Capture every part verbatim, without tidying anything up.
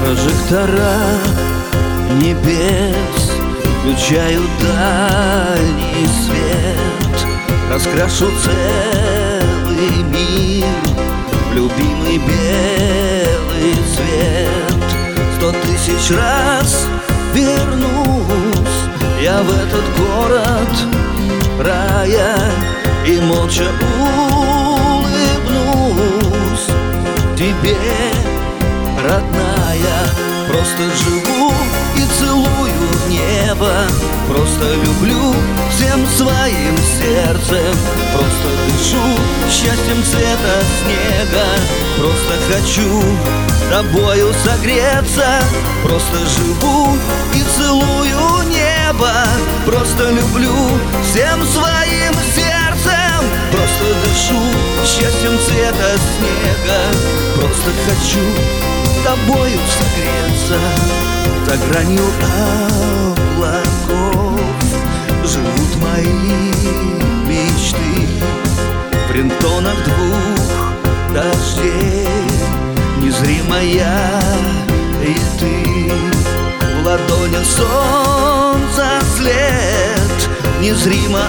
Прожектора небес включают дальний свет, раскрашу целый мир в любимый белый цвет. Сто тысяч раз вернусь я в этот город рая и молча улыбнусь тебе, родная. Просто живу и целую небо, просто люблю всем своим сердцем, просто дышу счастьем цвета снега, просто хочу тобою согреться, просто живу и целую небо, просто люблю всем своим сердцем, просто дышу счастьем цвета снега, просто хочу тобою согреться. За гранью облаков живут мои мечты, в рингтонах двух дождей незримая и ты, в ладонях солнца след незримо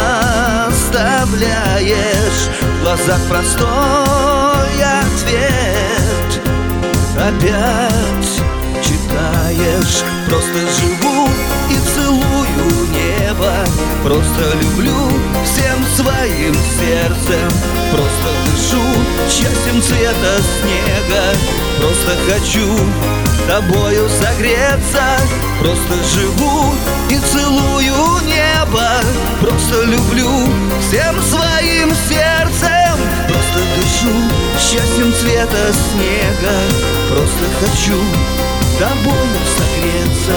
оставляешь, в глазах простой ответ опять читаешь. Просто живу и целую небо, просто люблю всем своим сердцем, просто дышу счастьем цвета снега, просто хочу тобою согреться, просто живу и целую небо, просто люблю всем своим сердцем, просто дышу счастьем цвета снега, просто хочу тобою согреться.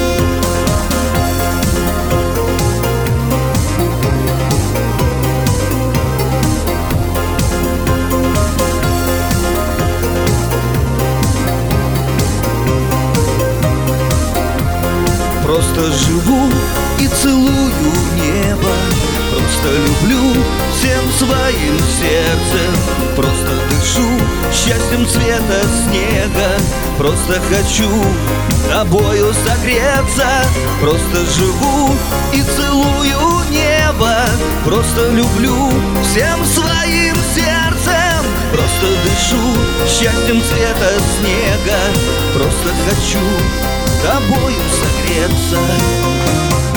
Просто живу и целую небо, просто люблю всем своим сердцем, просто дышу счастьем цвета снега, просто хочу тобою согреться, просто живу и целую небо, просто люблю всем своим сердцем, просто дышу счастьем цвета снега, просто хочу тобою согреться.